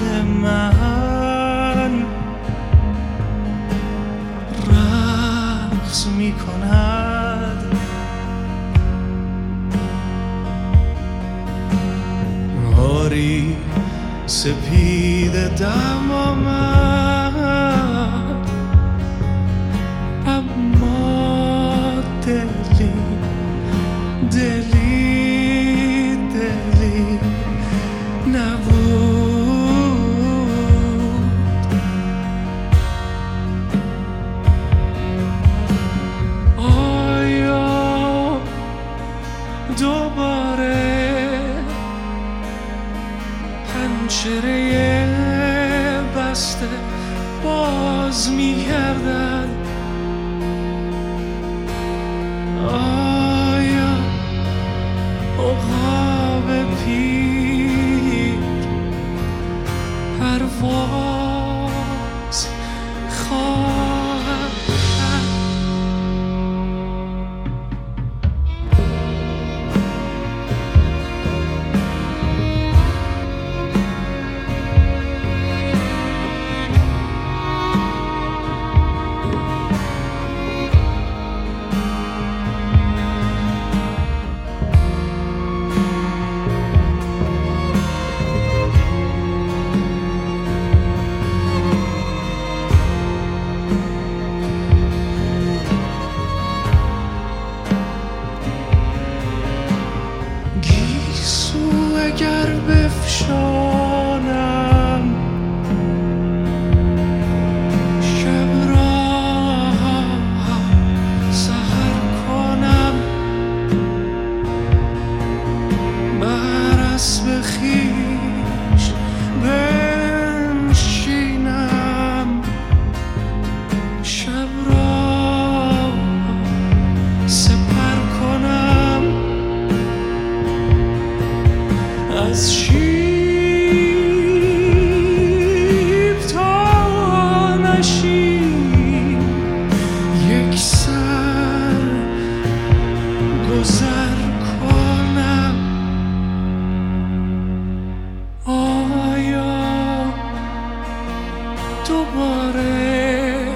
من رقص می کند. هاری سپید دم آمد، اما دلی نبود. آیا دوباره پنجره بسته باز می‌گردد؟ آیا عقاب پیر پرواز خواهد کرد؟ اگر بفشانم شب را سحر کنم، بر اسب خویش بنشینم، شب را سپر کنم، از شیب تا نشیب یک سر گذر کنم. آیا دوباره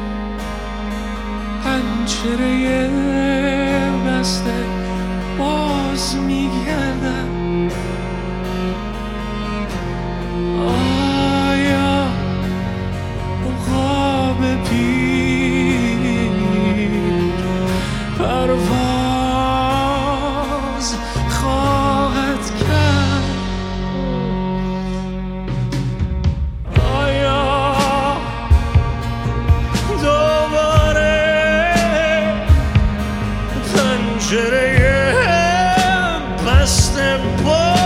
پنجره بسته باز می‌گردد؟ آیا عقاب پیر پرواز خواهد کرد؟ آیا دوباره پنجره بسته